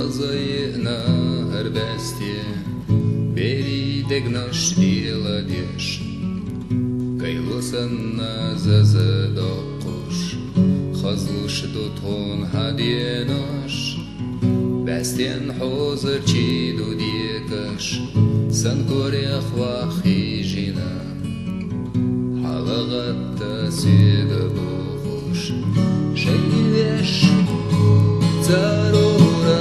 Хазаина арбесте беридек наш деладеш кайлосанна зазадокуш хазлуш дотон хадиенаш бестен хозыр чиду декаш санкорях вахижина халагатта сига бухуш шейвеш зарура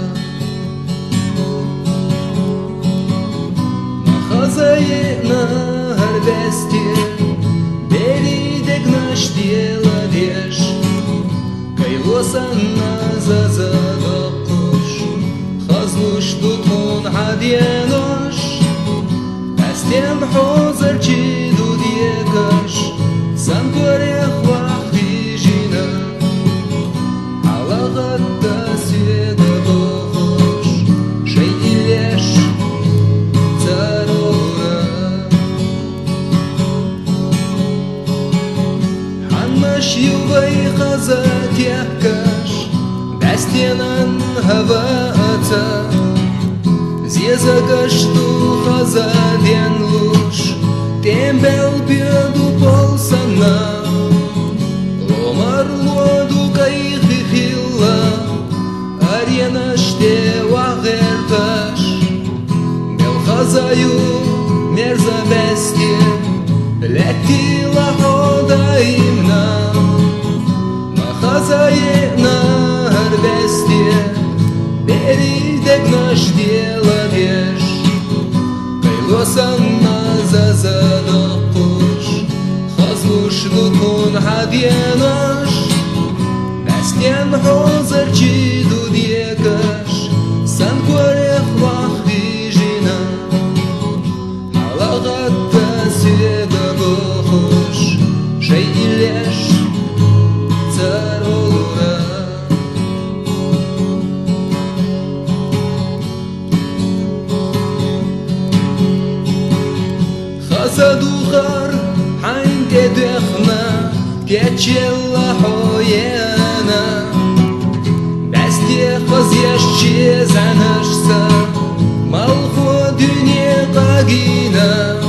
махазаина арбесте беридек наш деладеш кайлосанна зазадокуш хазлуш дотон хадиенаш бестен хозыр чиду декаш санкорях вахижина халагатта сига бухуш шейвеш зарура ханнаш юбай хазат якаш бестенан хавата зезагашду хазаден луш тембел беду полсана ломар лоду кайхи хилла аренаште вагерташ бел хазаю мерза бесте летила ходаимна махазаена арбесте беридек наш деладеш кайлосанна зазадокуш хазлуш дотон хадиенаш бестен хозыр чиду декаш санкорях вахижина халагатта сига бухуш шейвеш зарура хазадухар ханге дехна кечелла хоена бесте хазяшче занашса малхо дүне қагина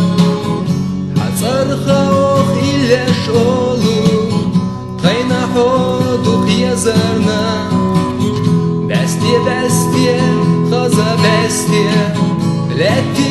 хазарха ох илеш олу қайна ходух язарна бесте хаза бесте летти